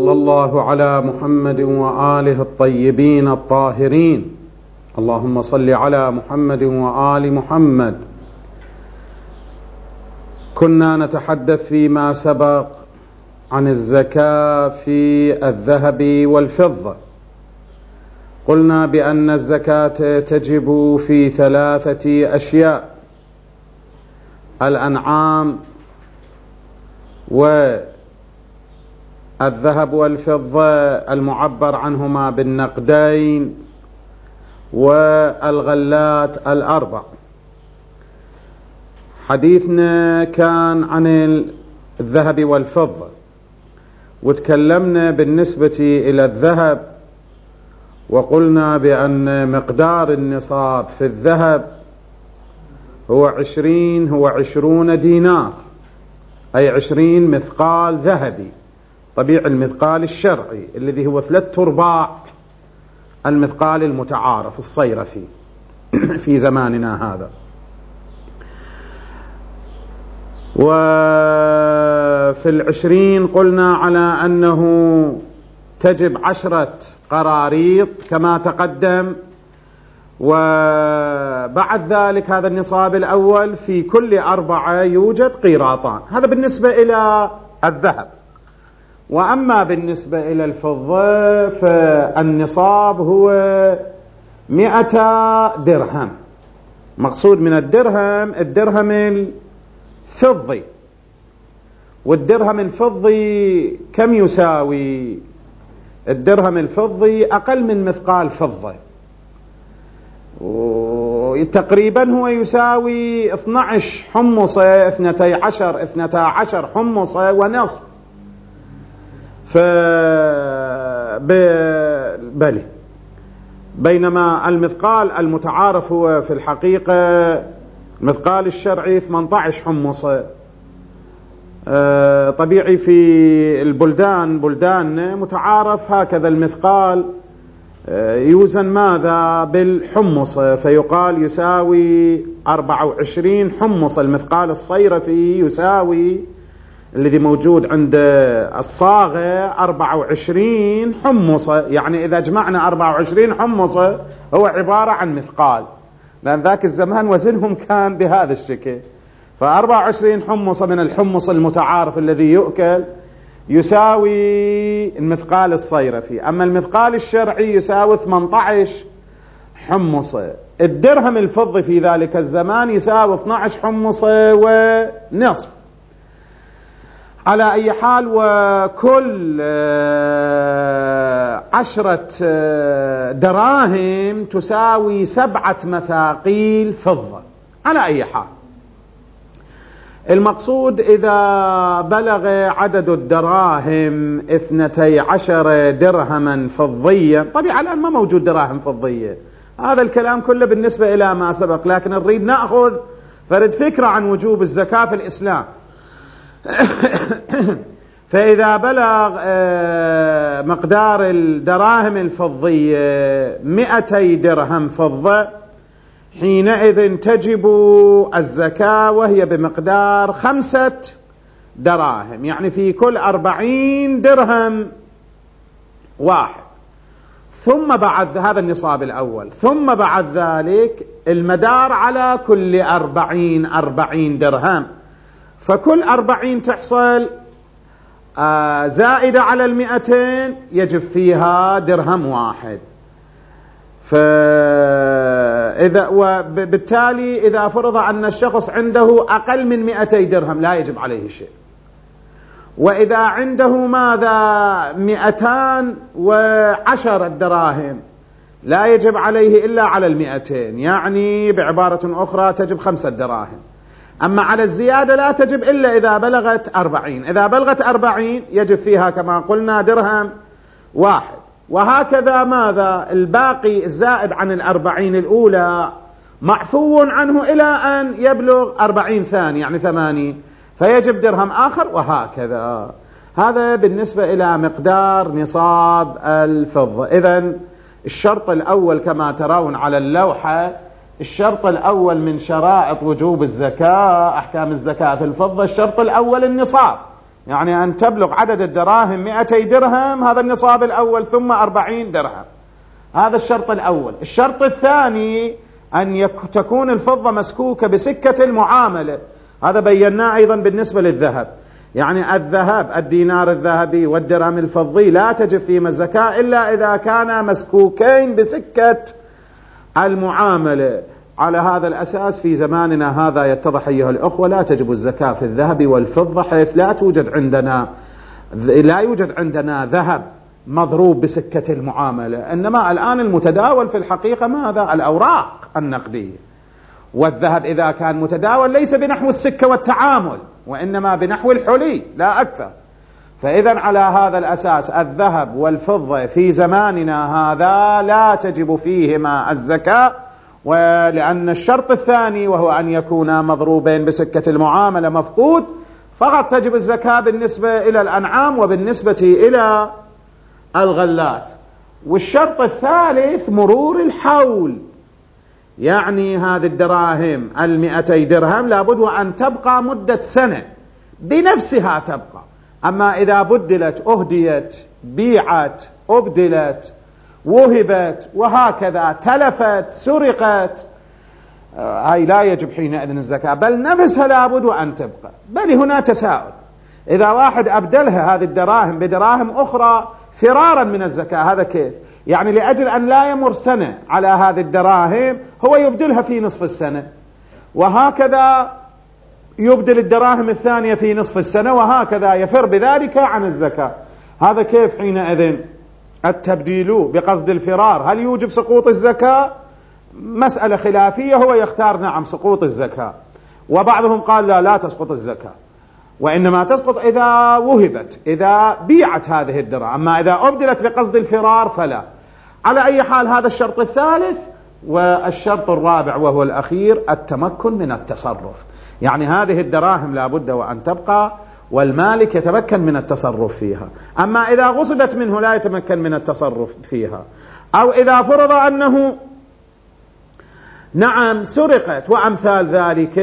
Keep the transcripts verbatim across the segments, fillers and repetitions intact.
وصلى الله على محمد وآله الطيبين الطاهرين. اللهم صل على محمد وآل محمد. كنا نتحدث فيما سبق عن الزكاة في الذهب والفضة. قلنا بأن الزكاة تجب في ثلاثة أشياء: الأنعام والذهب والفضة المعبر عنهما بالنقدين والغلات الأربع. حديثنا كان عن الذهب والفضة، وتكلمنا بالنسبة إلى الذهب وقلنا بأن مقدار النصاب في الذهب هو عشرين هو عشرون دينار، أي عشرين مثقال ذهبي، طبيعي المثقال الشرعي الذي هو ثلاث أرباع المثقال المتعارف الصيرفي في زماننا هذا. وفي العشرين قلنا على أنه تجب عشرة قراريط كما تقدم، وبعد ذلك هذا النصاب الأول في كل أربعة يوجد قيراطان. هذا بالنسبة إلى الذهب. وأما بالنسبة إلى الفضة فالنصاب هو مئة درهم. مقصود من الدرهم الدرهم الفضي. والدرهم الفضي كم يساوي؟ الدرهم الفضي أقل من مثقال فضة، تقريبا هو يساوي اثني عشر حمصة، اثنتي عشر اثنتا عشر حمصة ونصف. ف بلي بينما المثقال المتعارف هو في الحقيقة المثقال الشرعي ثمانية عشر حمصة. طبيعي في البلدان بلدان متعارف هكذا المثقال يوزن ماذا؟ بالحمصة، فيقال يساوي أربعة وعشرين حمصة. المثقال الصيرفي يساوي الذي موجود عند الصاغة أربعة وعشرين حمصة. يعني إذا جمعنا أربعة وعشرين حمصة هو عبارة عن مثقال، لأن ذاك الزمان وزنهم كان بهذا الشكل. فأربعة وعشرين حمصة من الحمص المتعارف الذي يؤكل يساوي المثقال الصيرفي. أما المثقال الشرعي يساوي ثمانية عشر حمصة. الدرهم الفضي في ذلك الزمان يساوي اثني عشر حمصة ونصف. على أي حال، وكل عشرة دراهم تساوي سبعة مثاقيل فضة. على أي حال، المقصود إذا بلغ عدد الدراهم اثنتي عشر درهما فضيا، طبعا الآن ما موجود دراهم فضية، هذا الكلام كله بالنسبة إلى ما سبق، لكن نريد نأخذ فرد فكرة عن وجوب الزكاة في الإسلام. فإذا بلغ مقدار الدراهم الفضية مئتي درهم فضة حينئذ تجب الزكاة، وهي بمقدار خمسة دراهم، يعني في كل أربعين درهم واحد. ثم بعد هذا النصاب الأول، ثم بعد ذلك المدار على كل أربعين أربعين درهم، فكل أربعين تحصل آه زائدة على المئتين يجب فيها درهم واحد. فإذا وبالتالي إذا فرض أن الشخص عنده أقل من مئتي درهم لا يجب عليه شيء. وإذا عنده ماذا؟ مئتان وعشر دراهم لا يجب عليه إلا على المئتين، يعني بعبارة أخرى تجب خمسة دراهم. أما على الزيادة لا تجب إلا إذا بلغت أربعين. إذا بلغت أربعين يجب فيها كما قلنا درهم واحد. وهكذا ماذا؟ الباقي الزائد عن الأربعين الأولى معفو عنه إلى أن يبلغ أربعين ثاني، يعني ثمانين، فيجب درهم آخر، وهكذا. هذا بالنسبة إلى مقدار نصاب الفضة. إذن الشرط الأول كما ترون على اللوحة، الشرط الأول من شرائط وجوب الزكاة، أحكام الزكاة في الفضة، الشرط الأول النصاب، يعني أن تبلغ عدد الدراهم مئتي درهم، هذا النصاب الأول، ثم أربعين درهم. هذا الشرط الأول. الشرط الثاني أن تكون الفضة مسكوكة بسكة المعاملة، هذا بيناه أيضا بالنسبة للذهب. يعني الذهب، الدينار الذهبي والدرهم الفضي لا تجب فيهما الزكاة إلا إذا كانا مسكوكين بسكة المعاملة. على هذا الأساس في زماننا هذا يتضح أيها الأخوة لا تجب الزكاة في الذهب والفضة، حيث لا توجد عندنا لا يوجد عندنا ذهب مضروب بسكة المعاملة، إنما الآن المتداول في الحقيقة ماذا؟ الأوراق النقدية. والذهب إذا كان متداول ليس بنحو السكة والتعامل، وإنما بنحو الحلي لا أكثر. فإذا على هذا الأساس الذهب والفضة في زماننا هذا لا تجب فيهما الزكاة، ولأن الشرط الثاني وهو أن يكونا مضروبين بسكة المعاملة مفقود، فقط تجب الزكاة بالنسبة إلى الأنعام وبالنسبة إلى الغلات. والشرط الثالث مرور الحول، يعني هذه الدراهم المئتي درهم لابد أن تبقى مدة سنة بنفسها تبقى. أما إذا بدلت، أهديت، بيعت، أبدلت، وهبت، وهكذا تلفت، سرقت، هاي لا يجب حينئذ الزكاة، بل نفسها لابد أن تبقى. بل هنا تساؤل، إذا واحد أبدلها هذه الدراهم بدراهم أخرى فرارا من الزكاة، هذا كيف؟ يعني لأجل أن لا يمر سنة على هذه الدراهم هو يبدلها في نصف السنة، وهكذا يبدل الدراهم الثانية في نصف السنة، وهكذا يفر بذلك عن الزكاة. هذا كيف حينئذ؟ التبديل بقصد الفرار هل يوجب سقوط الزكاة؟ مسألة خلافية، هو يختار نعم سقوط الزكاة، وبعضهم قال لا لا تسقط الزكاة، وإنما تسقط إذا وهبت، إذا بيعت هذه الدراهم، أما إذا أبدلت بقصد الفرار فلا. على أي حال هذا الشرط الثالث. والشرط الرابع وهو الأخير التمكن من التصرف، يعني هذه الدراهم لا بد وأن تبقى والمالك يتمكن من التصرف فيها. أما إذا غصبت منه لا يتمكن من التصرف فيها، أو إذا فرض أنه نعم سرقت وأمثال ذلك،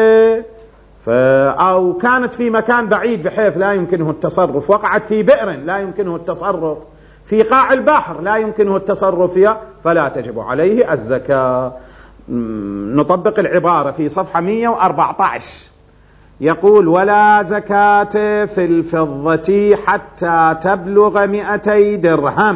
أو كانت في مكان بعيد بحيث لا يمكنه التصرف، وقعت في بئر لا يمكنه التصرف، في قاع البحر لا يمكنه التصرف فيها، فلا تجب عليه الزكاة. نطبق العبارة في صفحة مئة وأربعة عشر، يقول ولا زكاة في الفضة حتى تبلغ مئتي درهم،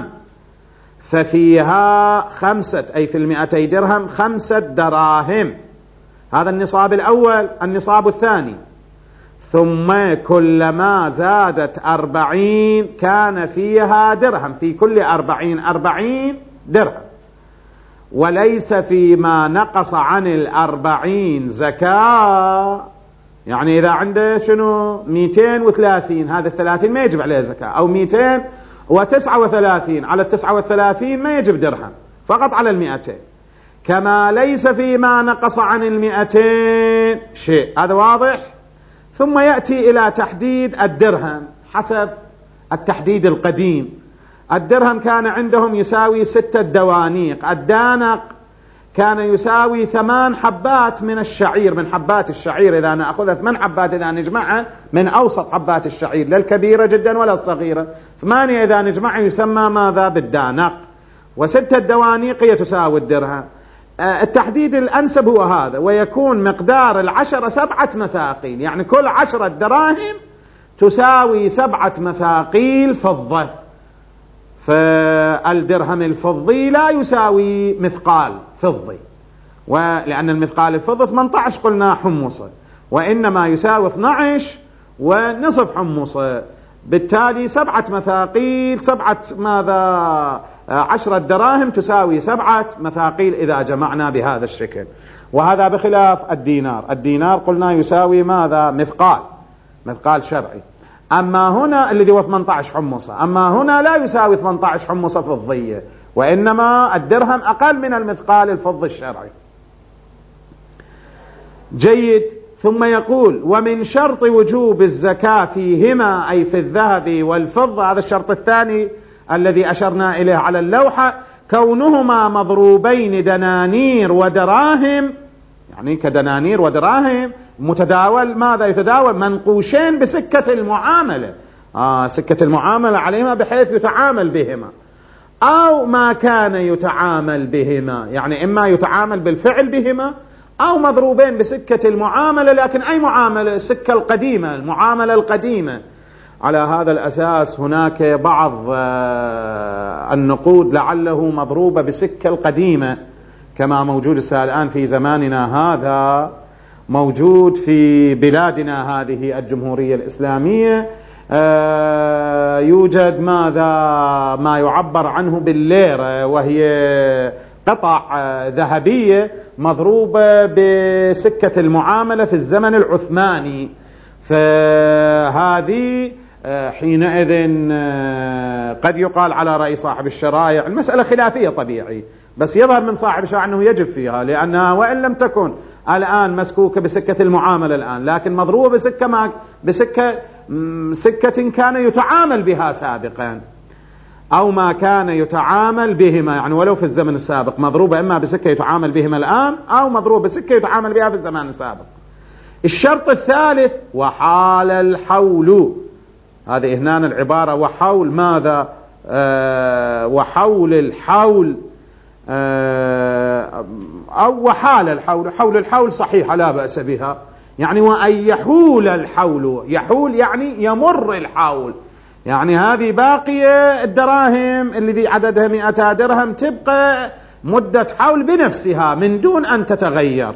ففيها خمسة، أي في المئتي درهم خمسة دراهم، هذا النصاب الأول. النصاب الثاني ثم كلما زادت أربعين كان فيها درهم، في كل أربعين أربعين درهم، وليس فيما نقص عن الأربعين زكاة. يعني إذا عنده شنو مئتين وثلاثين، هذا الثلاثين ما يجب عليه زكاة، أو مئتين وتسعة وثلاثين، على التسعة وثلاثين ما يجب درهم، فقط على المئتين. كما ليس فيما نقص عن المئتين شيء، هذا واضح. ثم يأتي إلى تحديد الدرهم حسب التحديد القديم. الدرهم كان عندهم يساوي ستة دوانيق، الدانق كان يساوي ثمان حبات من الشعير، من حبات الشعير إذا نأخذها ثمان حبات إذا نجمعها من أوسط حبات الشعير، لا الكبيرة جدا ولا الصغيرة، ثمانية إذا نجمعها يسمى ماذا؟ بالدانق. وستة دوانيق هي تساوي الدرهم. التحديد الأنسب هو هذا، ويكون مقدار العشرة سبعة مثاقيل، يعني كل عشرة دراهم تساوي سبعة مثاقيل فضة. فالدرهم الفضي لا يساوي مثقال فضي، ولأن المثقال الفضي ثمانية عشر قلنا حمصة، وإنما يساوي اثني عشر ونصف حمصة، بالتالي سبعة مثاقيل، سبعة ماذا؟ عشرة دراهم تساوي سبعة مثاقيل إذا جمعنا بهذا الشكل. وهذا بخلاف الدينار، الدينار قلنا يساوي ماذا؟ مثقال، مثقال شرعي. أما هنا الذي هو ثمانية عشر حمصة، أما هنا لا يساوي ثمانية عشر حمصة فضية، وإنما الدرهم أقل من المثقال الفضي الشرعي. جيد. ثم يقول ومن شرط وجوب الزكاة فيهما، أي في الذهب والفضة، هذا الشرط الثاني الذي أشرنا إليه على اللوحة، كونهما مضروبين دنانير ودراهم، يعني كدنانير ودراهم، متداول ماذا يتداول؟ منقوشين بسكة المعاملة، آه سكة المعاملة عليهما بحيث يتعامل بهما، أو ما كان يتعامل بهما، يعني إما يتعامل بالفعل بهما أو مضروبين بسكة المعاملة، لكن أي معاملة؟ السكة القديمة، المعاملة القديمة. على هذا الأساس هناك بعض النقود لعله مضروبة بسكة القديمة، كما موجود الآن في زماننا هذا، موجود في بلادنا هذه الجمهورية الإسلامية. يوجد ماذا ما يعبر عنه بالليرة، وهي قطع ذهبية مضروبة بسكة المعاملة في الزمن العثماني. فهذه حينئذ قد يقال على رأي صاحب الشرائع، المسألة خلافية طبيعي، بس يظهر من صاحب الشرائع أنه يجب فيها، لأنها وإن لم تكن الآن مسكوكة بسكة المعاملة الآن، لكن مضروبة بسكة ما بسكة سكة كان يتعامل بها سابقا، أو ما كان يتعامل بهما، يعني ولو في الزمن السابق مضروبة إما بسكة يتعامل بهما الآن، أو مضروبة بسكة يتعامل بها في الزمان السابق. الشرط الثالث وحال الحول، هذه هنا العبارة وحول ماذا؟ آه وحول الحول، آه أو وحال الحول. حول الحول صحيحة لا بأس بها، يعني وأن يحول الحول، يحول يعني يمر الحول، يعني هذه باقية الدراهم الذي عددها مئة درهم تبقى مدة حول بنفسها من دون أن تتغير،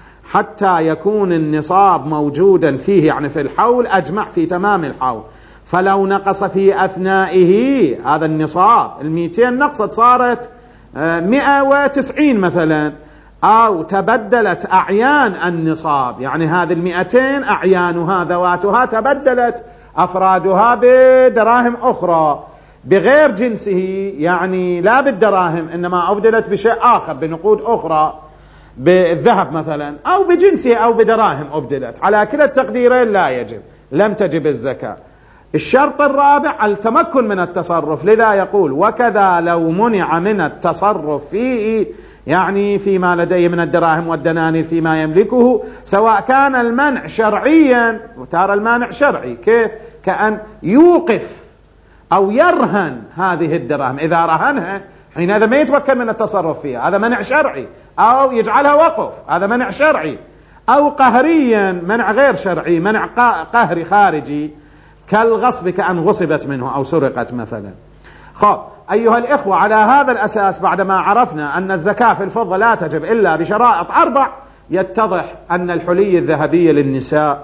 حتى يكون النصاب موجودا فيه، يعني في الحول أجمع في تمام الحول. فلو نقص في أثنائه هذا النصاب، المئتين نقصت صارت مئة وتسعين مثلا، أو تبدلت أعيان النصاب، يعني هذه المئتين أعيانها ذواتها تبدلت أفرادها بدراهم أخرى بغير جنسه، يعني لا بالدراهم إنما أبدلت بشيء آخر، بنقود أخرى، بالذهب مثلا، أو بجنسه أو بدراهم أبدلت، على كلا التقديرين لا يجب، لم تجب الزكاة. الشرط الرابع التمكن من التصرف، لذا يقول وكذا لو منع من التصرف فيه، يعني فيما لديه من الدراهم والدنانير فيما يملكه، سواء كان المنع شرعيا، وترى المانع شرعي كيف؟ كأن يوقف أو يرهن هذه الدراهم، إذا رهنها حينئذ ما يتمكن من التصرف فيها، هذا منع شرعي، أو يجعلها وقف، هذا منع شرعي، أو قهريا منع غير شرعي، منع قهري خارجي كالغصب، كأن غصبت منه أو سرقت مثلا. خب أيها الإخوة، على هذا الأساس بعدما عرفنا أن الزكاة في الفضة لا تجب إلا بشرائط أربع، يتضح أن الحلي الذهبية للنساء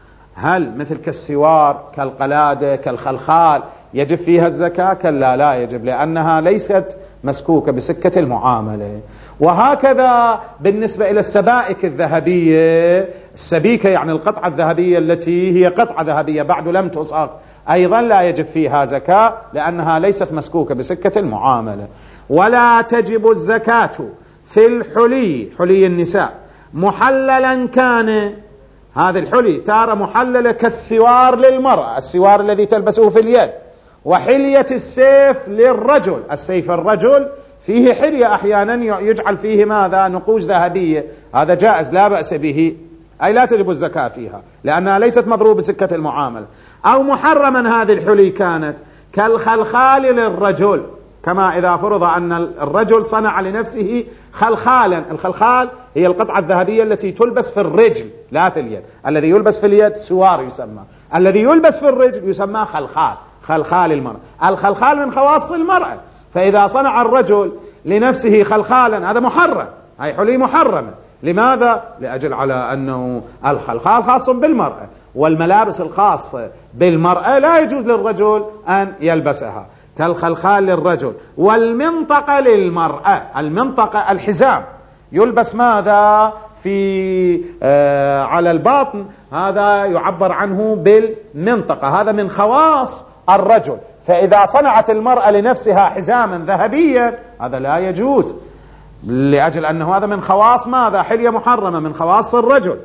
هل مثل كالسوار كالقلادة كالخلخال يجب فيها الزكاة؟ كلا لا يجب، لأنها ليست مسكوكة بسكة المعاملة. وهكذا بالنسبة إلى السبائك الذهبية، السبيكة يعني القطعة الذهبية التي هي قطعة ذهبية بعد لم تصاغ، أيضا لا يجب فيها زكاة، لأنها ليست مسكوكة بسكة المعاملة. ولا تجب الزكاة في الحلي، حلي النساء، محللا كان، هذه الحلي تارة محللة كالسوار للمرأة، السوار الذي تلبسه في اليد، وحلية السيف للرجل، السيف الرجل فيه حلية أحيانا يجعل فيه ماذا؟ نقوش ذهبية، هذا جائز لا بأس به، أي لا تجب الزكاة فيها لأنها ليست مضروبة بسكة المعاملة. أو محرما هذه الحلي كانت كالخلخال للرجل، كما إذا فرض أن الرجل صنع لنفسه خلخالا، الخلخال هي القطعة الذهبية التي تلبس في الرجل لا في اليد، الذي يلبس في اليد سوار يسمى، الذي يلبس في الرجل يسمى خلخال، خلخال المرأة، الخلخال من خواص المرأة، فإذا صنع الرجل لنفسه خلخالا هذا محرم، هي حلي محرمة. لماذا؟ لأجل على أنه الخلخال خاص بالمرأة، والملابس الخاصة بالمرأة لا يجوز للرجل أن يلبسها، كالخلخال للرجل. والمنطقة للمرأة، المنطقة الحزام يلبس ماذا؟ في آه على الباطن، هذا يعبر عنه بالمنطقة، هذا من خواص الرجل، فإذا صنعت المرأة لنفسها حزاما ذهبيا هذا لا يجوز، لأجل أنه هذا من خواص ماذا؟ حلية محرمة من خواص الرجل.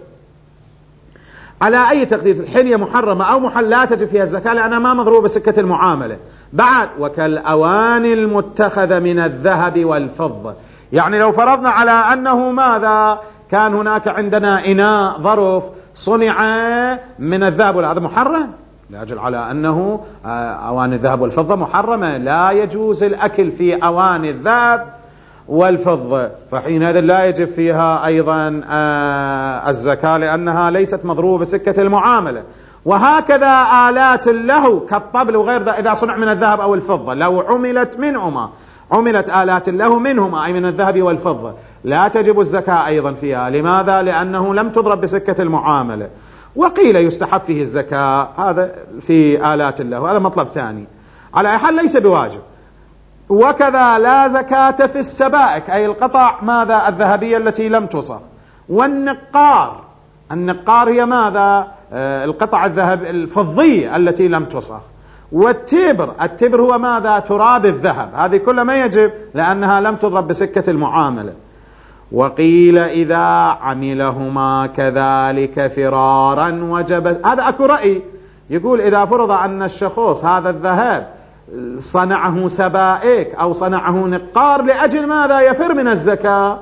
على أي تقدير الحلية محرمة أو محل لا تجب فيها الزكاة لأنها ما مضروبة بسكة المعاملة. بعد وكالأواني المتخذة من الذهب والفضة، يعني لو فرضنا على أنه ماذا؟ كان هناك عندنا إناء ظرف صنع من الذهب، هذا محرم لأجل على أنه أواني الذهب والفضة محرمة، لا يجوز الأكل في أواني الذهب والفضة، فحينئذ لا يجب فيها أيضا الزكاة لأنها ليست مضروبة بسكة المعاملة. وهكذا آلات اللهو كالطبل وغير ذا إذا صنع من الذهب أو الفضة، لو عملت منهما عملت آلات اللهو منهما أي من الذهب والفضة لا تجب الزكاة أيضا فيها. لماذا؟ لأنه لم تضرب بسكة المعاملة. وقيل يستحب فيه الزكاة هذا في آلات اللهو، هذا مطلب ثاني، على أي حال ليس بواجب. وكذا لا زكاة في السبائك أي القطع ماذا الذهبية التي لم تصغ، والنقار، النقار هي ماذا آه القطع الذهب الفضية التي لم تصغ، والتبر، التبر هو ماذا تراب الذهب، هذه كلها ما يجب لأنها لم تضرب بسكة المعاملة. وقيل إذا عملهما كذلك فرارا وجب، هذا أكو رأي يقول إذا فرض أن الشخص هذا الذهب صنعه سبائك أو صنعه نقار لأجل ماذا يفر من الزكاة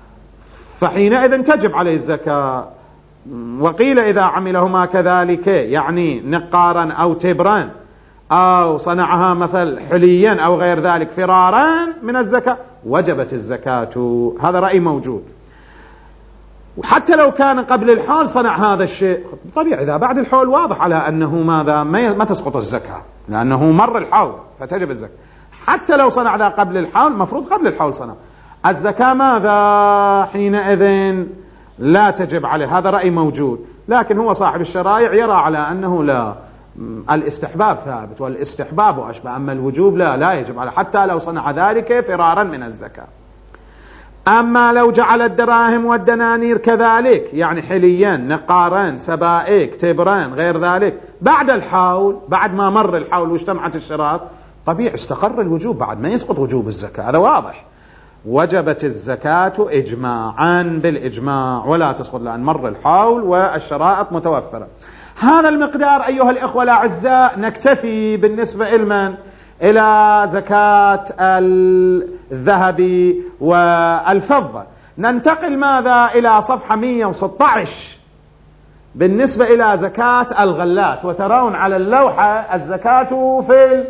فحينئذ تجب عليه الزكاة. وقيل إذا عملهما كذلك يعني نقارا أو تبرا أو صنعها مثل حليا أو غير ذلك فرارا من الزكاة وجبت الزكاة، هذا رأي موجود. وحتى لو كان قبل الحول صنع هذا الشيء طبيعي، إذا بعد الحول واضح على أنه ماذا ما تسقط الزكاة لأنه مر الحول فتجب الزكاة. حتى لو صنع ذا قبل الحول مفروض قبل الحول صنع الزكاة ماذا حينئذ لا تجب عليه، هذا رأي موجود. لكن هو صاحب الشرائع يرى على أنه لا، الاستحباب ثابت والاستحباب وأشبه، أما الوجوب لا لا يجب عليه حتى لو صنع ذلك فرارا من الزكاة. أما لو جعل الدراهم والدنانير كذلك يعني حليا نقارا سبائك تبران غير ذلك بعد الحول، بعد ما مر الحول واجتمعت الشراط طبيعي استقر الوجوب، بعد ما يسقط وجوب الزكاة، هذا واضح. وجبت الزكاة إجماعا بالإجماع ولا تسقط لأن مر الحول والشرائط متوفرة. هذا المقدار أيها الإخوة الأعزاء نكتفي بالنسبة إلمن إلى زكاة الذهب والفضة. ننتقل ماذا إلى صفحة مئة وستة عشر بالنسبة إلى زكاة الغلات. وترون على اللوحة الزكاة في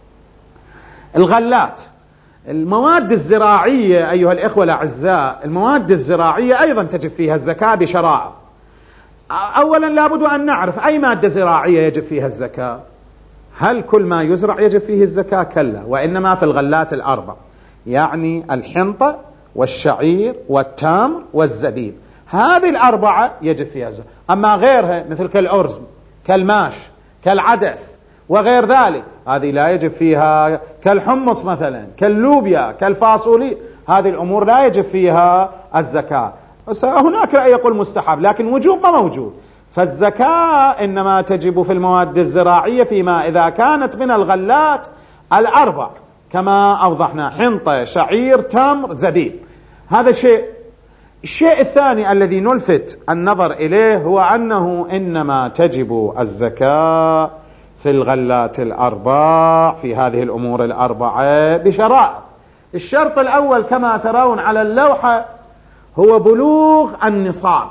الغلات. المواد الزراعية أيها الإخوة الأعزاء، المواد الزراعية أيضا تجب فيها الزكاة بشرائع. أولا لابد أن نعرف أي مادة زراعية يجب فيها الزكاة. هل كل ما يزرع يجب فيه الزكاة؟ كلا، وإنما في الغلات الأربع، يعني الحنطة والشعير والتمر والزبيب، هذه الأربعة يجب فيها الزكاة. أما غيرها مثل كالأرز كالماش كالعدس وغير ذلك هذه لا يجب فيها، كالحمص مثلا كاللوبيا كالفاصولي، هذه الأمور لا يجب فيها الزكاة. هناك رأي يقول مستحب لكن وجوب ما موجود. فالزكاة إنما تجب في المواد الزراعية فيما إذا كانت من الغلات الأربع كما أوضحنا، حنطة شعير تمر زبيب. هذا شيء. الشيء الثاني الذي نلفت النظر إليه هو أنه إنما تجب الزكاة في الغلات الأربع في هذه الأمور الأربعة بشرائط. الشرط الأول كما ترون على اللوحة هو بلوغ النصاب،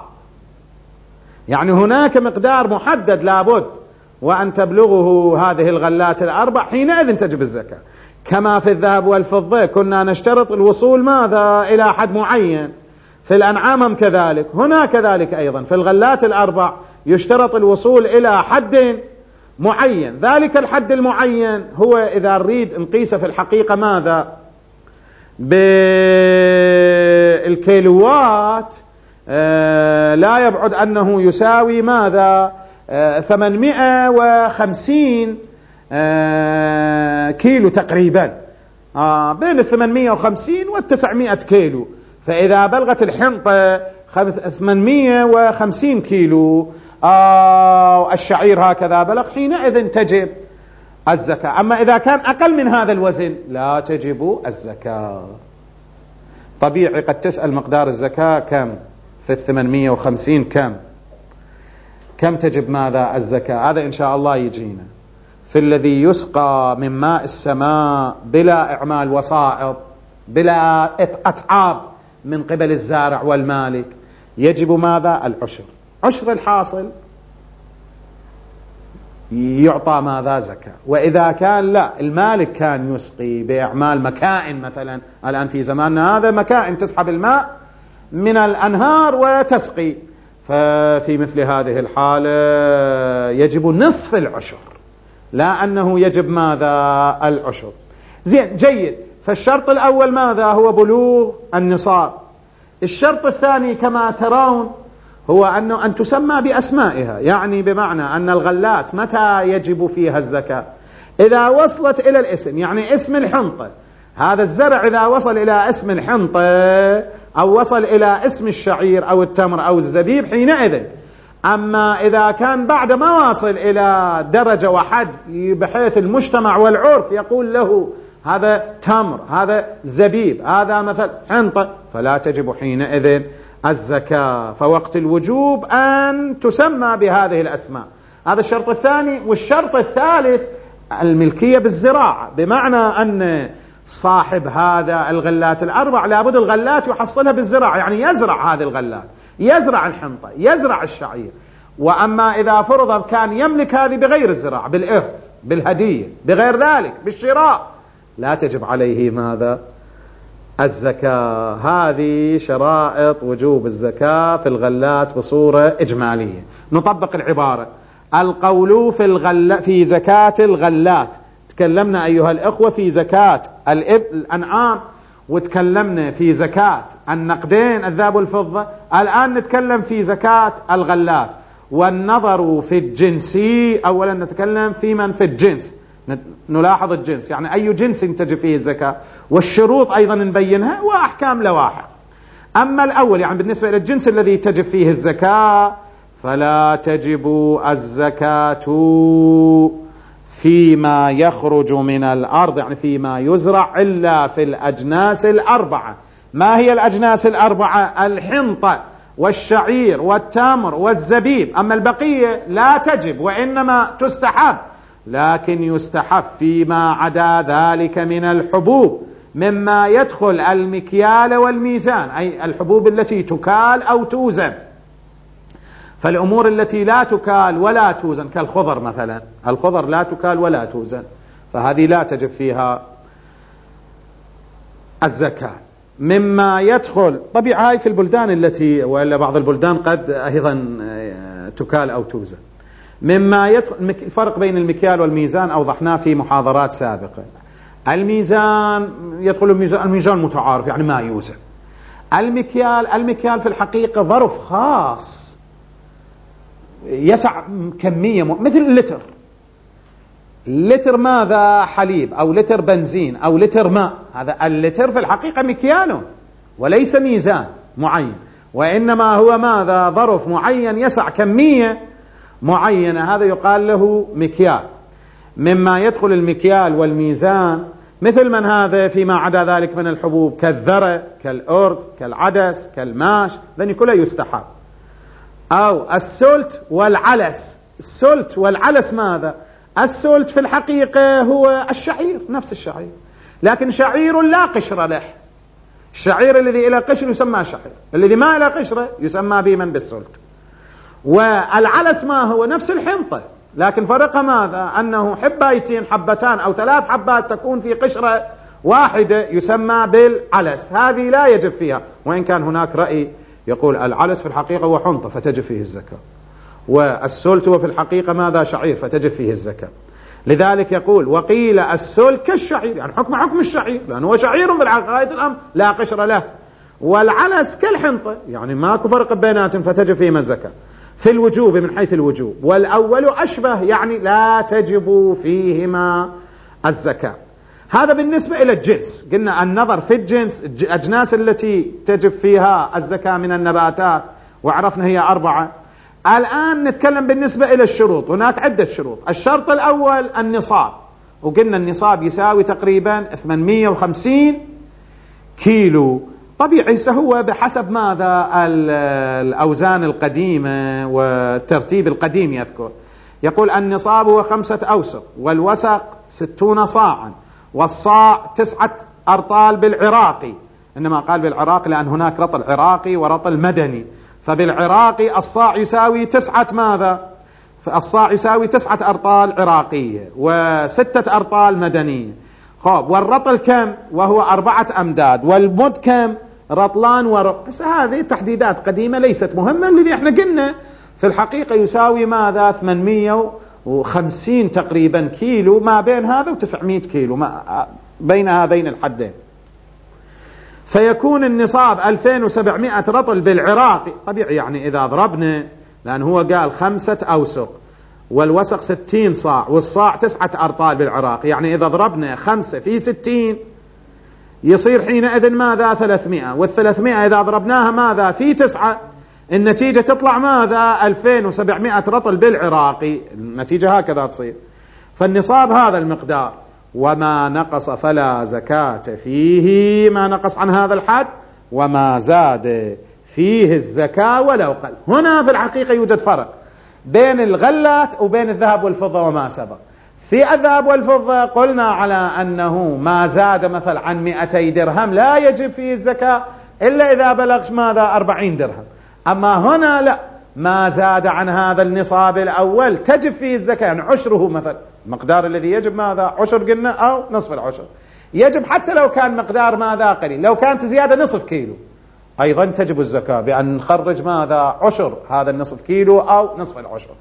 يعني هناك مقدار محدد لابد وأن تبلغه هذه الغلات الأربع حينئذ تجب الزكاة. كما في الذهب والفضة كنا نشترط الوصول ماذا إلى حد معين، في الأنعام كذلك، هنا كذلك أيضا في الغلات الأربع يشترط الوصول إلى حد معين. ذلك الحد المعين هو إذا نريد نقيسه في الحقيقة ماذا بالكيلوات، آه لا يبعد أنه يساوي ماذا آه ثمانمائة وخمسين آه كيلو تقريبا، آه بين الثمانمائة وخمسين والتسعمائة كيلو. فإذا بلغت الحنطة ثمانمائة وخمسين كيلو آه الشعير هكذا بلغ حينئذ تجب الزكاة. أما إذا كان أقل من هذا الوزن لا تجب الزكاة. طبيعي قد تسأل مقدار الزكاة كم في الثمانمائة وخمسين، كم كم تجب ماذا الزكاة؟ هذا إن شاء الله يجينا في الذي يسقى من ماء السماء بلا إعمال وسائط بلا أتعاب من قبل الزارع والمالك، يجب ماذا العشر. عشر الحاصل يعطى ماذا؟ زكاة. وإذا كان لا، المالك كان يسقي بإعمال مكائن مثلا، الآن في زماننا هذا مكائن تسحب الماء من الأنهار وتسقي، ففي مثل هذه الحالة يجب نصف العشر، لا أنه يجب ماذا؟ العشر. زين، جيد. فالشرط الأول ماذا؟ هو بلوغ النصاب. الشرط الثاني كما ترون هو أنه أن تسمى بأسمائها، يعني بمعنى أن الغلات متى يجب فيها الزكاة؟ إذا وصلت إلى الاسم، يعني اسم الحنطة، هذا الزرع إذا وصل إلى اسم الحنطة أو وصل إلى اسم الشعير أو التمر أو الزبيب حينئذ. أما إذا كان بعد ما واصل إلى درجة وحد بحيث المجتمع والعرف يقول له هذا تمر، هذا زبيب، هذا مثل حنطة، فلا تجب حينئذ الزكاة. فوقت الوجوب أن تسمى بهذه الأسماء. هذا الشرط الثاني. والشرط الثالث الملكية بالزراعة، بمعنى أن صاحب هذا الغلات الأربع لابد الغلات يحصلها بالزراعة، يعني يزرع هذه الغلات، يزرع الحنطة، يزرع الشعير. وأما إذا فرض كان يملك هذه بغير الزراعة، بالإرث، بالهدية، بغير ذلك، بالشراء، لا تجب عليه ماذا؟ الزكاة. هذه شرائط وجوب الزكاة في الغلات بصورة إجمالية. نطبق العبارة. القول في الغل في زكاة الغلات، تكلمنا أيها الأخوة في زكاة الأنعام، وتكلمنا في زكاة النقدين الذهب والفضة، الآن نتكلم في زكاة الغلات. والنظر في الجنس، أولا نتكلم في من في الجنس، نلاحظ الجنس، يعني أي جنس تجب فيه الزكاة، والشروط أيضا نبينها، وأحكام لواحق. أما الأول يعني بالنسبة إلى الجنس الذي تجب فيه الزكاة، فلا تجب الزكاة فيما يخرج من الأرض، يعني فيما يزرع، إلا في الأجناس الأربعة. ما هي الأجناس الأربعة؟ الحنطة والشعير والتمر والزبيب. أما البقية لا تجب، وإنما تستحب، لكن يستحب فيما عدا ذلك من الحبوب، مما يدخل المكيال والميزان، أي الحبوب التي تكال أو توزن. فالأمور التي لا تكال ولا توزن كالخضر مثلا، الخضر لا تكال ولا توزن، فهذه لا تجب فيها الزكاة. مما يدخل طبيعي في البلدان التي، وإلا بعض البلدان قد أيضا تكال أو توزن. مما يدخل، الفرق بين المكيال والميزان أوضحناه في محاضرات سابقة. الميزان يدخل الميزان، الميزان متعارف يعني ما يوزن. المكيال، المكيال في الحقيقة ظرف خاص يسع كمية مثل اللتر. لتر ماذا؟ حليب، أو لتر بنزين، أو لتر ماء. هذا اللتر في الحقيقة مكيال وليس ميزان معين، وإنما هو ماذا؟ ظرف معين يسع كمية معينة، هذا يقال له مكيال. مما يدخل المكيال والميزان مثل من هذا فيما عدا ذلك من الحبوب، كالذرة، كالأرز، كالعدس، كالماش، ذني كله يستحب. أو السلت والعلس. السلت والعلس ماذا؟ السلت في الحقيقة هو الشعير، نفس الشعير، لكن شعير لا قشر له. الشعير الذي إلى قشر يسمى شعير، الذي ما إلى قشرة يسمى بمن بالسلت. والعلس ما هو؟ نفس الحنطة، لكن فرق ماذا؟ أنه حبايتين، حبتان أو ثلاث حبات تكون في قشرة واحدة يسمى بالعلس، هذه لا يجب فيها، وإن كان هناك رأي يقول العلس في الحقيقة هو حنطة فتجب فيه الزكاة، والسلت هو في الحقيقة ماذا؟ شعير فتجب فيه الزكاة. لذلك يقول وقيل السلت كالشعير، يعني حكم حكم الشعير، لأنه هو شعير بالغاية الأمر لا قشر له. والعلس كالحنطة، يعني ماكو فرق بيناتهم فتجب فيهما الزكاة في الوجوب من حيث الوجوب. والأول أشبه، يعني لا تجب فيهما الزكاة. هذا بالنسبة إلى الجنس. قلنا النظر في الجنس، الأجناس التي تجب فيها الزكاة من النباتات، وعرفنا هي أربعة. الآن نتكلم بالنسبة إلى الشروط. هناك عدة شروط. الشرط الأول النصاب، وقلنا النصاب يساوي تقريبا ثمانمئة وخمسين كيلو. طبيعي هو بحسب ماذا؟ الأوزان القديمة والترتيب القديم يذكر. يقول النصاب هو خمسة أوسق، والوسق ستون صاعا، والصاع تسعة أرطال بالعراقي. إنما قال بالعراقي لأن هناك رطل عراقي ورطل مدني، فبالعراقي الصاع يساوي تسعة ماذا؟ الصاع يساوي تسعة أرطال عراقية وستة أرطال مدنية. خب والرطل كم؟ وهو أربعة أمداد. والمد كم؟ رطلان وربع. بس هذه تحديدات قديمة ليست مهمة. الذي احنا قلنا في الحقيقة يساوي ماذا؟ ثمانمائة وخمسين تقريبا كيلو، ما بين هذا وتسعمائة كيلو، ما بين هذين الحدين. فيكون النصاب ألفين وسبعمائة رطل بالعراقي. طبيعي يعني إذا ضربنا، لأن هو قال خمسة أوسق والوسق ستين صاع والصاع تسعة أرطال بالعراق، يعني إذا ضربنا خمسة في ستين يصير حينئذ ماذا؟ ثلاثمائة. والثلاثمائة إذا ضربناها ماذا؟ في تسعة، النتيجة تطلع ماذا؟ ألفين وسبعمائة رطل بالعراقي. النتيجة هكذا تصير. فالنصاب هذا المقدار، وما نقص فلا زكاة فيه، ما نقص عن هذا الحد، وما زاد فيه الزكاة ولو قل. هنا في الحقيقة يوجد فرق بين الغلات وبين الذهب والفضة وما سبق. في الذهب والفضة قلنا على أنه ما زاد مثل عن مئتي درهم لا يجب فيه الزكاة إلا إذا بلغ ماذا؟ أربعين درهم. أما هنا لا، ما زاد عن هذا النصاب الأول تجب فيه الزكاة، يعني عشره مثلا، المقدار الذي يجب ماذا؟ عشر قلنا أو نصف العشر، يجب حتى لو كان مقدار ماذا؟ قليل. لو كانت زيادة نصف كيلو أيضا تجب الزكاة بأن نخرج ماذا؟ عشر هذا النصف كيلو أو نصف العشر.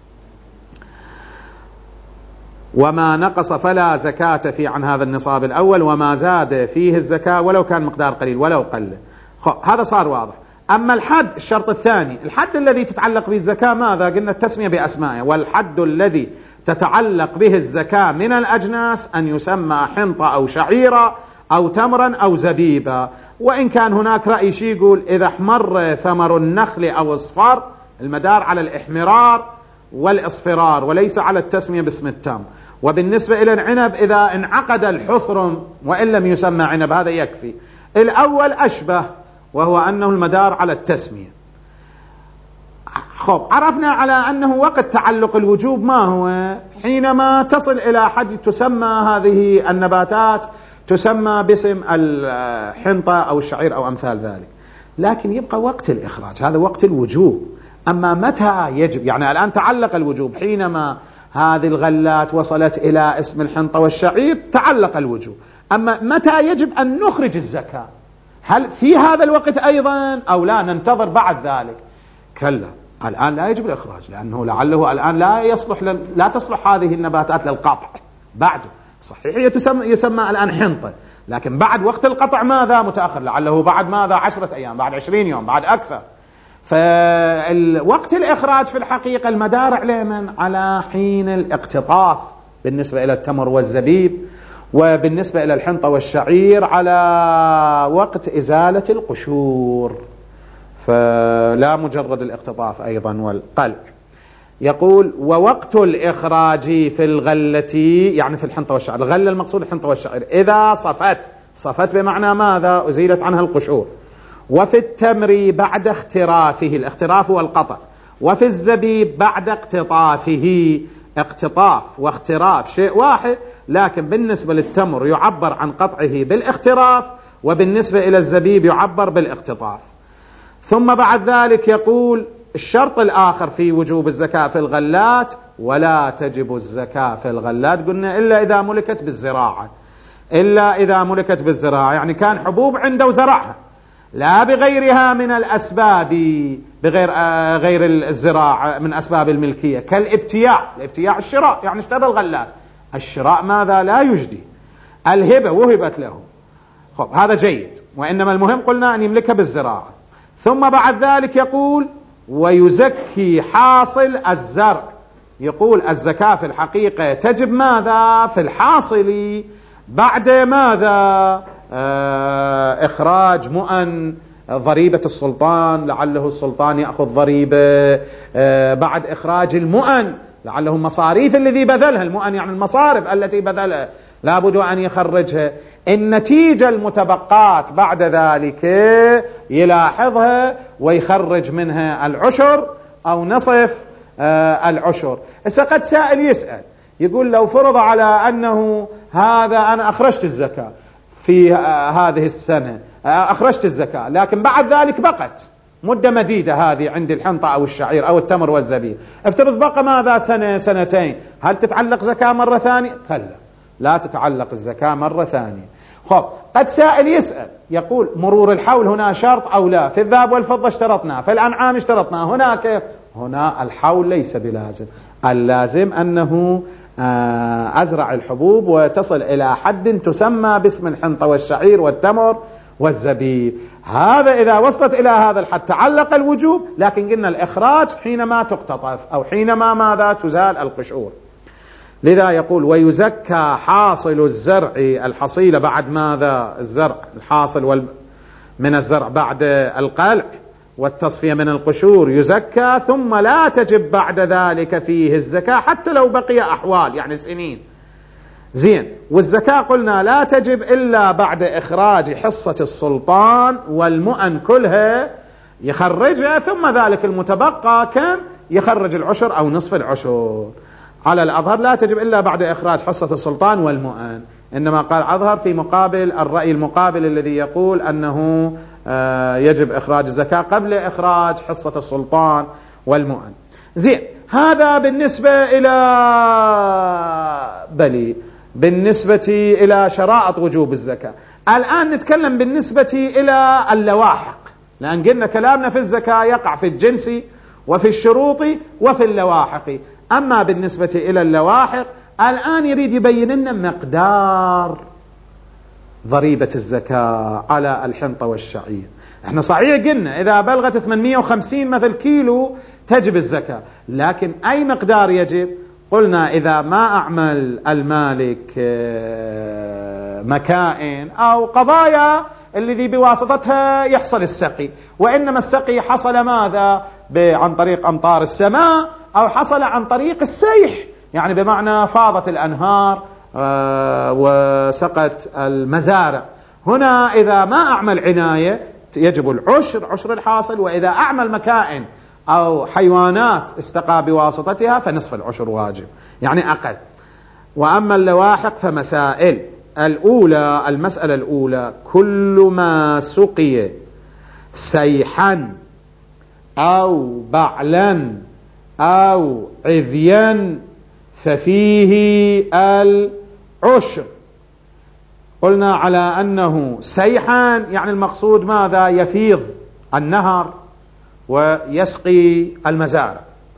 وما نقص فلا زكاة فيه عن هذا النصاب الأول، وما زاد فيه الزكاة ولو كان مقدار قليل ولو قل. هذا صار واضح. أما الحد، الشرط الثاني، الحد الذي تتعلق به الزكاة ماذا؟ قلنا التسمية بأسمائه. والحد الذي تتعلق به الزكاة من الأجناس أن يسمى حنطة أو شعيرة أو تمرا أو زبيبا. وإن كان هناك رأي شيء يقول إذا احمر ثمر النخل أو اصفر، المدار على الإحمرار والإصفرار وليس على التسمية باسم التمر. وبالنسبة إلى العنب إذا انعقد الحصر وإن لم يسمى عنب هذا يكفي. الأول أشبه، وهو أنه المدار على التسمية. خب عرفنا على أنه وقت تعلق الوجوب ما هو؟ حينما تصل إلى حد تسمى هذه النباتات تسمى باسم الحنطة أو الشعير أو أمثال ذلك. لكن يبقى وقت الإخراج، هذا وقت الوجوب. أما متى يجب؟ يعني الآن تعلق الوجوب حينما هذه الغلات وصلت إلى اسم الحنطة والشعير تعلق الوجوب. أما متى يجب أن نخرج الزكاة؟ هل في هذا الوقت أيضا أو لا ننتظر بعد ذلك؟ كلا، الآن لا يجب الإخراج، لأنه لعله الآن لا يصلح ل... لا تصلح هذه النباتات للقطع بعده. صحيح يسمى, يسمى الآن حنطة، لكن بعد وقت القطع ماذا؟ متأخر، لعله بعد ماذا؟ عشرة أيام، بعد عشرين يوم، بعد أكثر. فالوقت الإخراج في الحقيقة المدار عليه من؟ على حين الاقتطاف بالنسبة إلى التمر والزبيب، وبالنسبة إلى الحنطة والشعير على وقت إزالة القشور، فلا مجرد الاقتطاف أيضا والقلع. يقول ووقت الإخراج في الغلة، يعني في الحنطة والشعير، الغلة المقصود الحنطة والشعير، إذا صفت، صفت بمعنى ماذا؟ أزيلت عنها القشور. وفي التمر بعد اخترافه، الاختراف والقطع. وفي الزبيب بعد اقتطافه، اقتطاف واختراف شيء واحد، لكن بالنسبة للتمر يعبر عن قطعه بالاختراف، وبالنسبة إلى الزبيب يعبر بالاقتطاف. ثم بعد ذلك يقول الشرط الآخر في وجوب الزكاة في الغلات، ولا تجب الزكاة في الغلات قلنا إلا إذا ملكت بالزراعة، إلا إذا ملكت بالزراعة، يعني كان حبوب عنده وزرعها، لا بغيرها من الأسباب، بغير آه غير الزراعة من أسباب الملكية، كالابتياع. الابتياع الشراء، يعني اشترى الغلات، الشراء ماذا؟ لا يجدي. الهبة وهبت له، خب هذا جيد، وإنما المهم قلنا أن يملكها بالزراعة. ثم بعد ذلك يقول ويزكي حاصل الزرع. يقول الزكاة في الحقيقة تجب ماذا؟ في الحاصل بعد ماذا؟ آه إخراج مؤن ضريبة السلطان، لعله السلطان يأخذ ضريبة آه بعد إخراج المؤن، لعله مصاريف الذي بذلها، المؤن يعني المصارف التي بذلها لابد أن يخرجها. النتيجة المتبقات بعد ذلك يلاحظها ويخرج منها العشر أو نصف آه العشر. إذا قد سائل يسأل يقول لو فرض على أنه هذا أنا أخرجت الزكاة في آه هذه السنة، آه أخرجت الزكاة، لكن بعد ذلك بقت مدة مديدة هذه عند الحنطة أو الشعير أو التمر والزبيب، افترض بقى ماذا سنة سنتين، هل تتعلق زكاة مرة ثانية؟ كلا، لا تتعلق الزكاة مرة ثانية. خب قد سائل يسأل يقول مرور الحول هنا شرط أو لا؟ في الذهب والفضة اشترطنا، في الأنعام اشترطنا، هنا كيف؟ هنا الحول ليس بلازم، اللازم أنه أزرع الحبوب وتصل إلى حد تسمى باسم الحنطة والشعير والتمر والزبيب، هذا إذا وصلت إلى هذا الحد تعلق الوجوب، لكن قلنا الإخراج حينما تقتطف أو حينما ماذا تزال القشور. لذا يقول ويزكى حاصل الزرع، الحصيلة بعد ماذا؟ الزرع الحاصل وال... من الزرع بعد القلع والتصفية من القشور يزكى، ثم لا تجب بعد ذلك فيه الزكاة حتى لو بقي أحوال يعني سنين. زين، والزكاة قلنا لا تجب إلا بعد إخراج حصة السلطان والمؤن كلها يخرجها، ثم ذلك المتبقى كم يخرج العشر أو نصف العشر. على الأظهر لا تجب إلا بعد إخراج حصة السلطان والمؤن، إنما قال أظهر في مقابل الرأي المقابل الذي يقول أنه يجب إخراج الزكاة قبل إخراج حصة السلطان والمؤن. زين، هذا بالنسبة إلى بلي بالنسبة إلى شرائط وجوب الزكاة. الآن نتكلم بالنسبة إلى اللواحق، لأن قلنا كلامنا في الزكاة يقع في الجنس وفي الشروط وفي اللواحق. أما بالنسبة إلى اللواحق الآن يريد يبين لنا مقدار ضريبة الزكاة على الحنطة والشعير. احنا صحيح قلنا إذا بلغت ثمانمئة وخمسين مثل كيلو تجب الزكاة، لكن أي مقدار يجب؟ قلنا إذا ما أعمل المالك مكائن أو قضايا الذي بواسطتها يحصل السقي، وإنما السقي حصل ماذا؟ عن طريق أمطار السماء أو حصل عن طريق السيح، يعني بمعنى فاضت الأنهار وسقت المزارع. هنا إذا ما أعمل عناية يجب العشر، عشر الحاصل، وإذا أعمل مكائن أو حيوانات استقى بواسطتها فنصف العشر واجب، يعني أقل. وأما اللواحق فمسائل. الأولى، المسألة الأولى، كل ما سقي سيحا أو بعلا أو عذيا ففيه العشر. قلنا على أنه سيحا يعني المقصود ماذا؟ يفيض النهر ويسقي المزارع،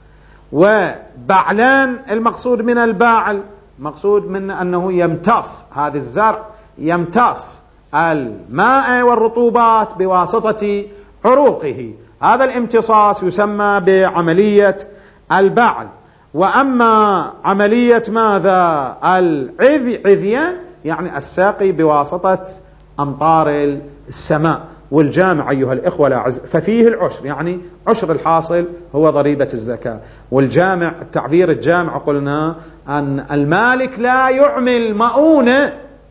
وبعلان المقصود من الباعل مقصود من أنه يمتص هذا الزرع، يمتص الماء والرطوبات بواسطة عروقه، هذا الامتصاص يسمى بعملية البعل. وأما عملية ماذا؟ العذيان يعني الساقي بواسطة أمطار السماء. والجامع أيها الإخوة الأعز ففيه العشر، يعني عشر الحاصل هو ضريبة الزكاة. والجامع التعبير الجامع قلنا أن المالك لا يعمل مؤونة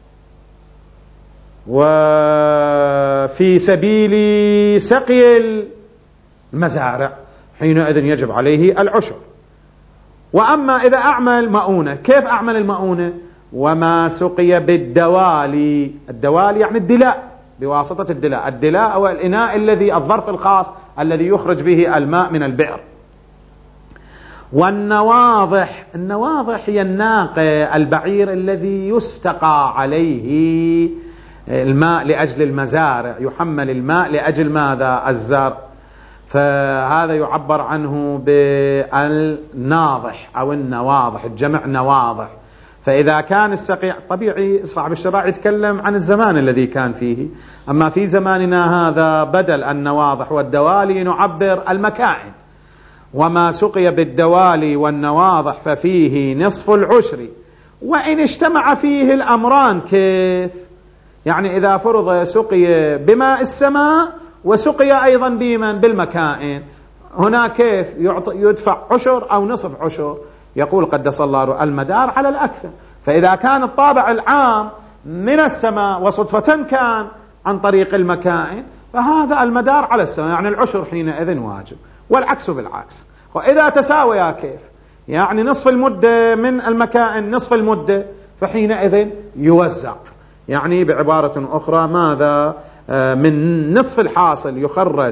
وفي سبيل سقي المزارع، حينئذ يجب عليه العشر. وأما إذا أعمل مؤونة، كيف أعمل المؤونة؟ وما سقي بالدوالي، الدوالي يعني الدلاء، بواسطة الدلاء، الدلاء أو الإناء الذي الظرف الخاص الذي يخرج به الماء من البئر. والنواضح، النواضح هي الناقة، البعير الذي يستقى عليه الماء لأجل المزارع، يحمل الماء لأجل ماذا؟ الزرع، فهذا يعبر عنه بالناضح أو النواضح، الجمع نواضح. فإذا كان السقي طبيعي صاحب الشرائع يتكلم عن الزمان الذي كان فيه، أما في زماننا هذا بدل النواضح والدوالي نعبر المكائن. وما سقي بالدوالي والنواضح ففيه نصف العشر، وإن اجتمع فيه الأمران. كيف؟ يعني إذا فرض سقي بماء السماء وسقي أيضا بمن؟ بالمكائن، هنا كيف يدفع عشر أو نصف عشر؟ يقول قدس الله المدار على الأكثر. فإذا كان الطابع العام من السماء وصدفة كان عن طريق المكائن فهذا المدار على السماء، يعني العشر حينئذ واجب، والعكس بالعكس. وإذا تساويا كيف؟ يعني نصف المدة من المكائن نصف المدة، فحينئذ يوزع، يعني بعبارة أخرى ماذا؟ من نصف الحاصل يخرج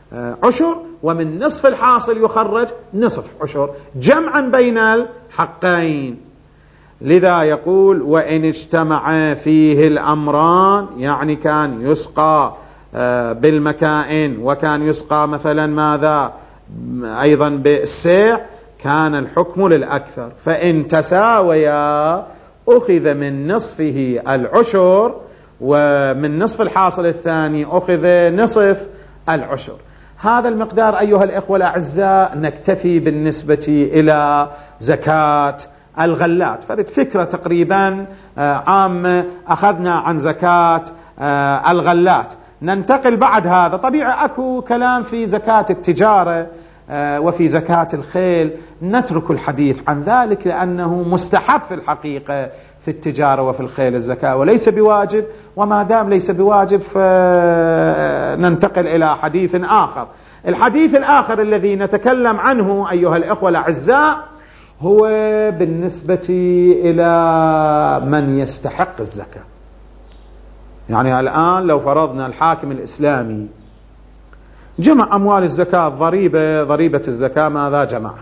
عشر، ومن نصف الحاصل يخرج نصف عشر، جمعا بين الحقين. لذا يقول وإن اجتمع فيه الأمران، يعني كان يسقى بالمكائن وكان يسقى مثلا ماذا أيضا بالسيع، كان الحكم للأكثر. فإن تساويا أخذ من نصفه العشر، ومن نصف الحاصل الثاني أخذ نصف العشر. هذا المقدار أيها الإخوة الأعزاء نكتفي بالنسبة إلى زكاة الغلات. فرد فكرة تقريبا عامة أخذنا عن زكاة الغلات. ننتقل بعد هذا، طبيعي أكو كلام في زكاة التجارة وفي زكاة الخيل، نترك الحديث عن ذلك لأنه مستحب في الحقيقة في التجارة وفي الخيل الزكاة، وليس بواجب. وما دام ليس بواجب فننتقل إلى حديث آخر. الحديث الآخر الذي نتكلم عنه أيها الإخوة الأعزاء هو بالنسبة إلى من يستحق الزكاة. يعني الآن لو فرضنا الحاكم الإسلامي جمع أموال الزكاة، ضريبة ضريبة الزكاة ماذا جمعها،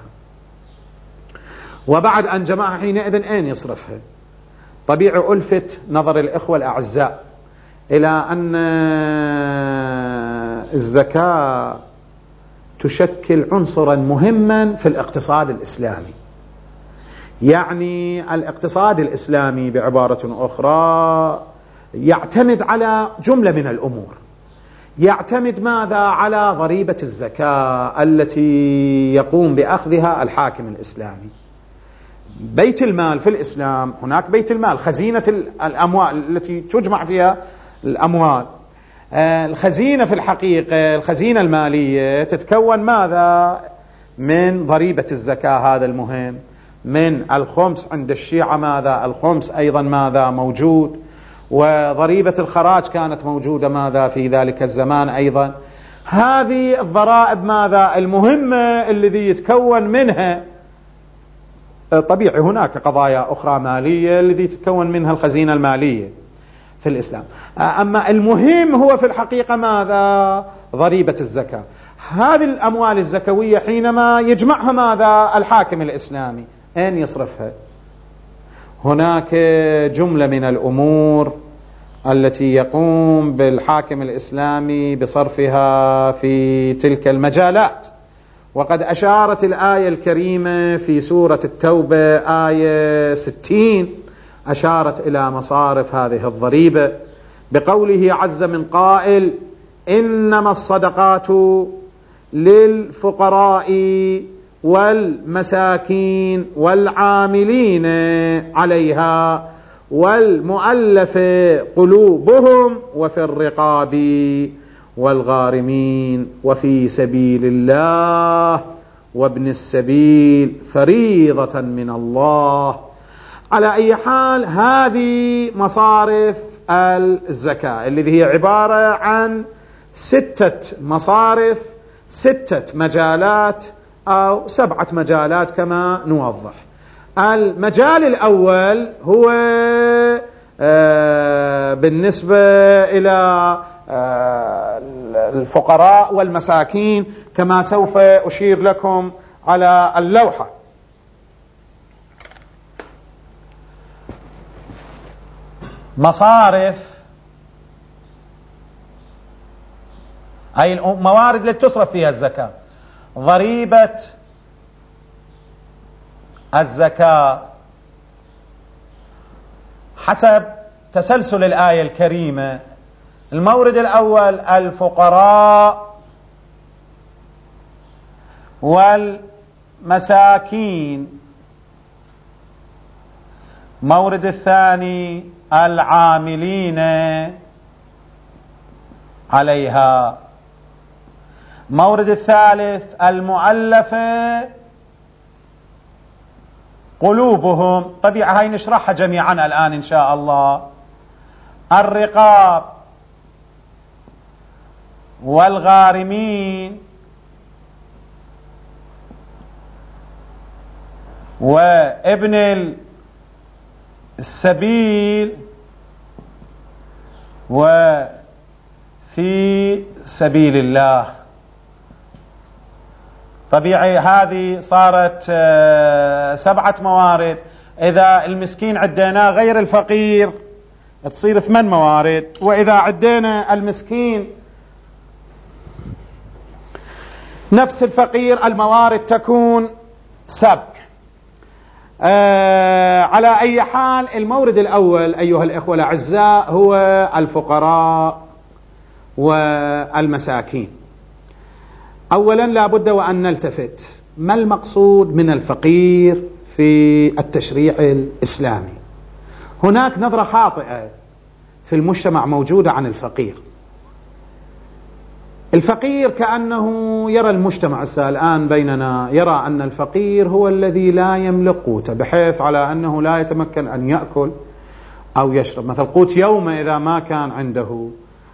وبعد أن جمعها حينئذ أين يصرفها؟ طبيعي ألفت نظر الإخوة الأعزاء إلى أن الزكاة تشكل عنصرا مهما في الاقتصاد الإسلامي. يعني الاقتصاد الإسلامي بعبارة أخرى يعتمد على جملة من الأمور. يعتمد ماذا؟ على ضريبة الزكاة التي يقوم بأخذها الحاكم الإسلامي. بيت المال في الإسلام، هناك بيت المال، خزينة الأموال التي تجمع فيها الأموال. الخزينة في الحقيقة، الخزينة المالية تتكون ماذا؟ من ضريبة الزكاة، هذا المهم، من الخمس عند الشيعة ماذا؟ الخمس أيضا ماذا؟ موجود. وضريبة الخراج كانت موجودة ماذا؟ في ذلك الزمان أيضا. هذه الضرائب ماذا؟ المهمة الذي يتكون منها. طبيعي هناك قضايا أخرى مالية التي تتكون منها الخزينة المالية في الإسلام، أما المهم هو في الحقيقة ماذا؟ ضريبة الزكاة. هذه الأموال الزكوية حينما يجمعها ماذا؟ الحاكم الإسلامي، أين يصرفها؟ هناك جملة من الأمور التي يقوم بالحاكم الإسلامي بصرفها في تلك المجالات. وقد أشارت الآية الكريمة في سورة التوبة آية ستين، أشارت إلى مصارف هذه الضريبة بقوله عز من قائل إنما الصدقات للفقراء والمساكين والعاملين عليها والمؤلف قلوبهم وفي الرقاب والغارمين وفي سبيل الله وابن السبيل فريضة من الله. على أي حال هذه مصارف الزكاة التي هي عبارة عن ستة مصارف، ستة مجالات أو سبعة مجالات كما نوضح. المجال الأول هو بالنسبة إلى الفقراء والمساكين كما سوف أشير لكم على اللوحة. مصارف أي الموارد التي تصرف فيها الزكاة. ضريبة الزكاة حسب تسلسل الآية الكريمة، المورد الأول الفقراء والمساكين، مورد الثاني العاملين عليها، مورد الثالث المؤلفة قلوبهم. طبيعة هاي نشرحها جميعا الآن إن شاء الله. الرقاب والغارمين وابن السبيل وفي سبيل الله. طبيعي هذه صارت سبعة موارد، إذا المسكين عديناه غير الفقير تصير ثمان موارد، وإذا عدينا المسكين نفس الفقير الموارد تكون سبع. آه على أي حال المورد الأول أيها الإخوة الأعزاء هو الفقراء والمساكين. أولا لا بد وأن نلتفت ما المقصود من الفقير في التشريع الإسلامي. هناك نظرة خاطئة في المجتمع موجودة عن الفقير. الفقير كأنه يرى المجتمع الآن بيننا يرى أن الفقير هو الذي لا يملك قوته، بحيث على أنه لا يتمكن أن يأكل أو يشرب، مثل قوت يومه إذا ما كان عنده،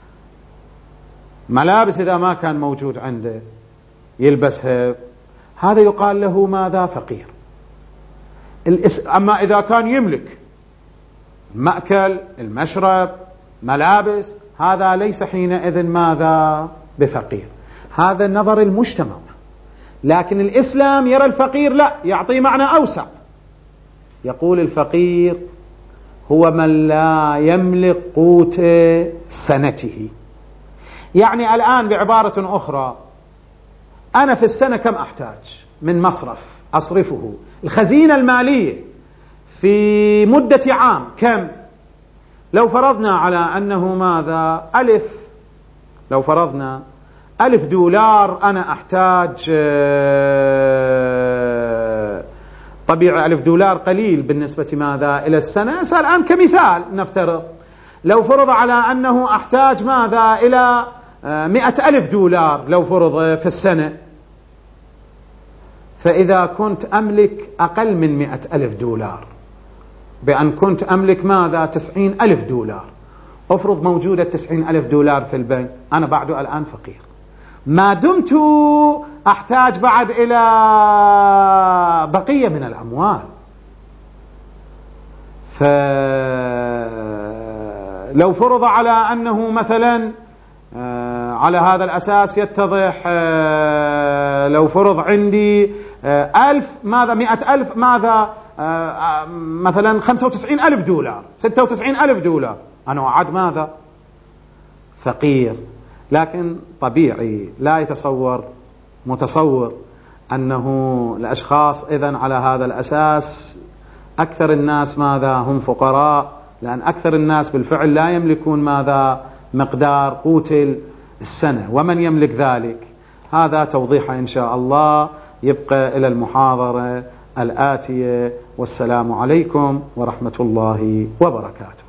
ملابس إذا ما كان موجود عنده يلبسها، هذا يقال له ماذا؟ فقير. أما إذا كان يملك المأكل، المشرب، ملابس، هذا ليس حينئذ ماذا؟ بفقير. هذا نظر المجتمع. لكن الإسلام يرى الفقير لا، يعطي معنى أوسع، يقول الفقير هو من لا يملك قوت سنته. يعني الآن بعبارة أخرى، أنا في السنة كم أحتاج من مصرف أصرفه؟ الخزينة المالية في مدة عام كم؟ لو فرضنا على أنه ماذا؟ ألف، لو فرضنا ألف دولار أنا أحتاج، طبيعي ألف دولار قليل بالنسبة ماذا إلى السنة، الآن كمثال نفترض لو فرض على أنه أحتاج ماذا إلى مئة ألف دولار لو فرض في السنة، فإذا كنت أملك أقل من مئة ألف دولار، بأن كنت أملك ماذا؟ تسعين ألف دولار، أفرض موجودة تسعين ألف دولار في البنك، أنا بعد الآن فقير، ما دمت أحتاج بعد إلى بقية من الأموال. فلو فرض على أنه مثلا على هذا الأساس يتضح، لو فرض عندي ألف ماذا مئة ألف ماذا مثلا خمسة وتسعين ألف دولار، ستة وتسعين ألف دولار، أنا أعد ماذا؟ فقير. لكن طبيعي لا يتصور متصور أنه الأشخاص إذن على هذا الأساس أكثر الناس ماذا؟ هم فقراء، لأن أكثر الناس بالفعل لا يملكون ماذا؟ مقدار قوت السنة. ومن يملك ذلك؟ هذا توضيح إن شاء الله يبقى إلى المحاضرة الآتية. والسلام عليكم ورحمة الله وبركاته.